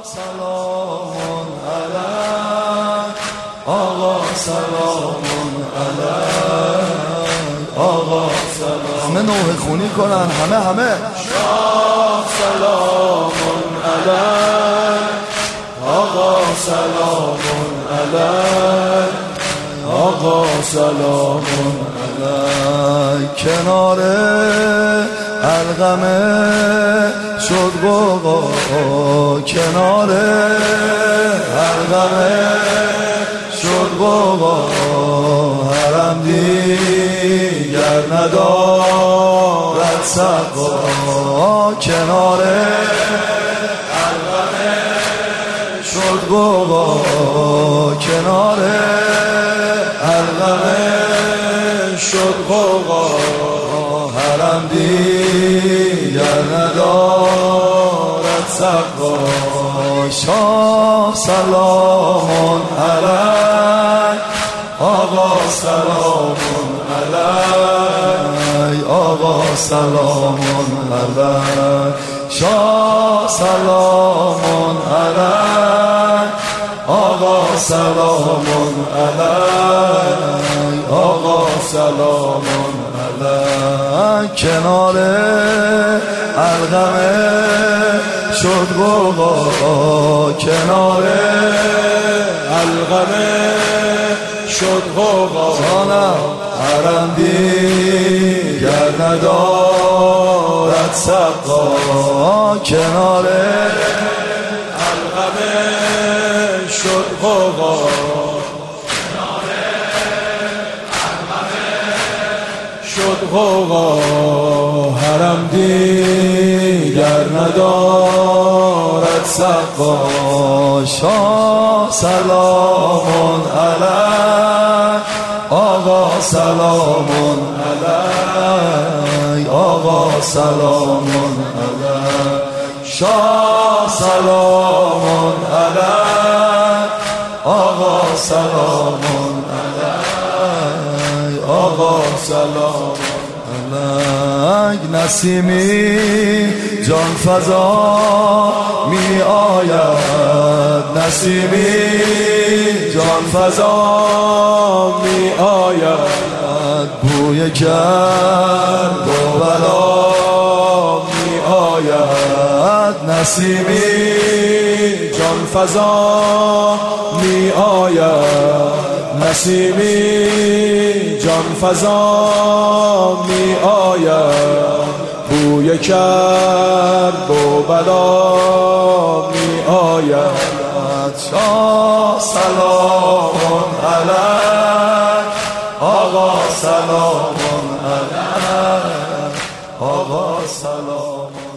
سلام علیک آقا، سلام علیک آقا، سلام. همه نوحه خونی کنن، همه شاه سلام علیک آقا، سلام علیک آقا، سلام علیک. کنار القمه شد غوغا، کنار القمه شد غوغا، حرم دیگر ندارد صفا. کنار القمه شد غوغا، کنار القمه شد غوغا، حرم دیگر ندارد صفا. شاه سلام علیک آقا، سلام علیک آقا، سلام علیک. شاه سلام علیک آقا، سلام علیک آقا، سلام علیک. کنار القمه شد غوغا، کنار القمه شد غوغا، حرم دیگر ندارد صفا. کنار القمه شد غوغا، کنار القمه شد غوغا، حرم دیگر ندارد صفا. شاه سلام علیک آقا، سلام علیک آقا، سلام علیک. شاه سلام علیک آقا، سلام علیک آقا، سلام علیک. نسیمی جان فضا می آید، نسیمی جان فضا می آید، بوی گرد و بلا می آید. نسیمی جان فضا می آید، نسیمی جان فضا می آید، بوی کرب و بلا می آید. شاه سلام علیک آقا، سلام علیک آقا، سلام.